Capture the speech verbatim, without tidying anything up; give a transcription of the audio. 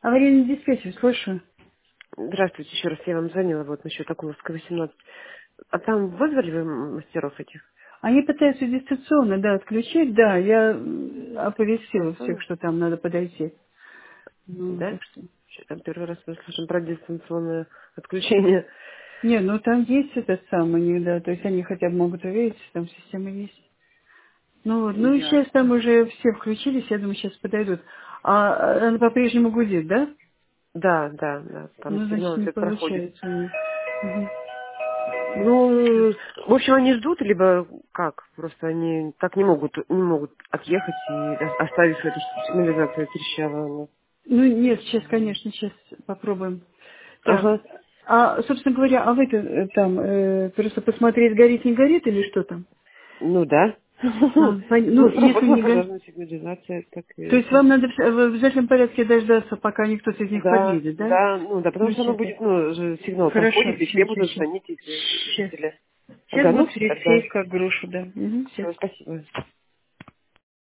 Аварийный диспетчер, слышу. Здравствуйте, еще раз я вам звонила вот насчет Окуловска восемнадцать. А там вызвали вы мастеров этих? Они пытаются дистанционно, да, отключить, да, я м, оповестила всех, Дистанционно? что там надо подойти. Ну, Да? так что... Что там первый раз мы слышим про дистанционное отключение. Не, ну там есть этот самый, да, то есть они хотя бы могут увидеть, что там система есть. Ну вот, ну и сейчас там Ясно. уже все включились, я думаю, сейчас подойдут. А а, она по-прежнему гудит, да? Да, да, да. Там Ну, значит, сигнал не этот проходит. получается у них. Мгм. Ну, в общем, они ждут, либо как? Просто они так не могут, не могут отъехать и о- оставив эту чтобы сигнализация трещала. Ну, нет, сейчас, конечно, сейчас попробуем. Так, Ага. а, собственно говоря, а вы-то э, там э, просто посмотреть, горит, не горит или что там? Ну да. А, пон- ну, Ну, если сработала не горит. пожарная сигнализация, так и То есть это. вам надо в в обязательном порядке дождаться, пока никто из них Да, подъедет, да? да, ну да, потому Ну, что оно сейчас я... будет, ну, же сигнал Хорошо, проходит, и все сейчас, сейчас, будут сейчас. звонить, эти Сейчас. жители. Сейчас Ага, будет ну, тогда сейф как грушу, да. Угу, сейчас. все, спасибо.